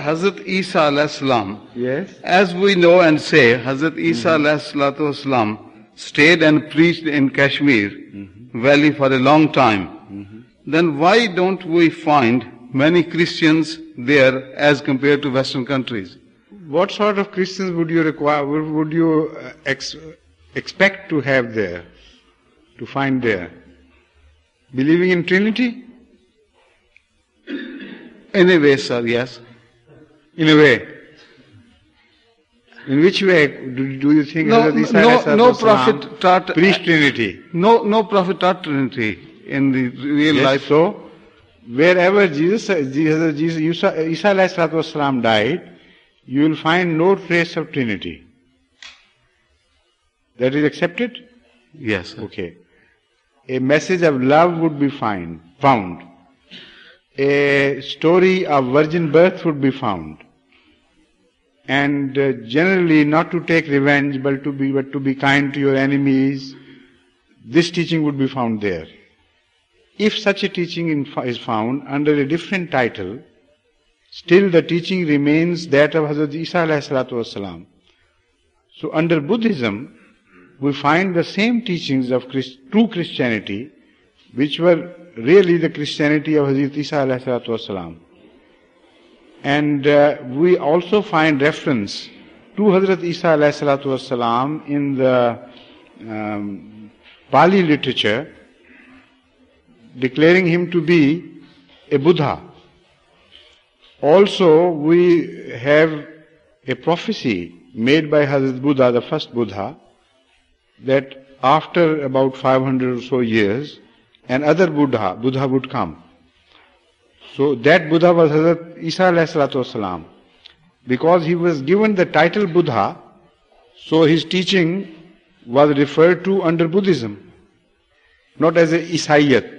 Hazrat Isa alayhi salam. Yes. As we know and say, Hazrat Isa alayhi salatu wasalam stayed and preached in Kashmir Valley for a long time. Then why don't we find many Christians there as compared to Western countries? What sort of Christians would you require? Would you expect to have there, to find there? Believing in Trinity? In a way, sir, yes. In a way. In which way do you think Hazrat Isa alayhi salatu no wasalam prophet taught preached Trinity? No prophet taught Trinity in the real Yes, life. so wherever Isa alayhi salatu wasalam died, you will find no trace of Trinity. That is accepted? Yes, sir. Okay. A message of love would be found. A story of virgin birth would be found. And generally not to take revenge, but to be kind to your enemies. This teaching would be found there. If such a teaching is found under a different title, still the teaching remains that of Hazrat Isa alayhi salatu wasalam. So under Buddhism, we find the same teachings of true Christianity, which were really the Christianity of Hazrat Isa alayhi salatu wasalam. And we also find reference to Hazrat Isa alayhi salatu wasalam in the Pali literature, declaring him to be a Buddha. Also, we have a prophecy made by Hazrat Buddha, the first Buddha, that after about 500 or so years, another Buddha would come. So that Buddha was Hazrat Isa alayhi salatu wasalam. Because he was given the title Buddha, so his teaching was referred to under Buddhism, not as a Isaiyat.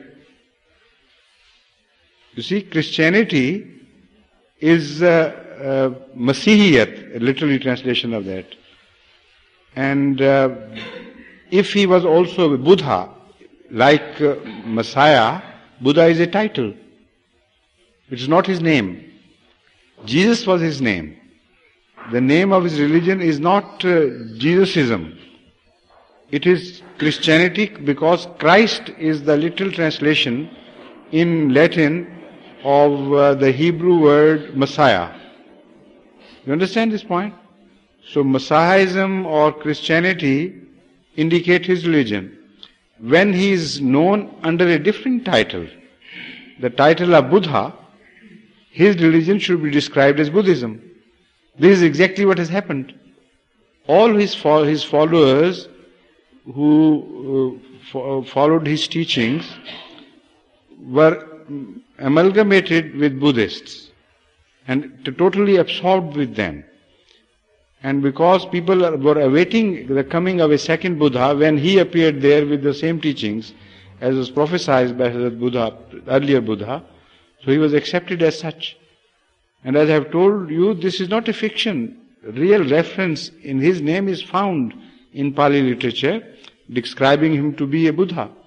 You see, Christianity is Masihiyat, a literary translation of that. And if he was also a Buddha, like Messiah, Buddha is a title. It is not his name. Jesus was his name. The name of his religion is not Jesusism. It is Christianity, because Christ is the literal translation in Latin of the Hebrew word Messiah. You understand this point? So Messiahism or Christianity indicate his religion. When he is known under a different title, the title of Buddha, his religion should be described as Buddhism. This is exactly what has happened. All his followers who followed his teachings were amalgamated with Buddhists and totally absorbed with them. And because people were awaiting the coming of a second Buddha, when he appeared there with the same teachings as was prophesied by Hazrat Buddha, earlier Buddha, so he was accepted as such. And as I have told you, this is not a fiction. Real reference in his name is found in Pali literature, describing him to be a Buddha.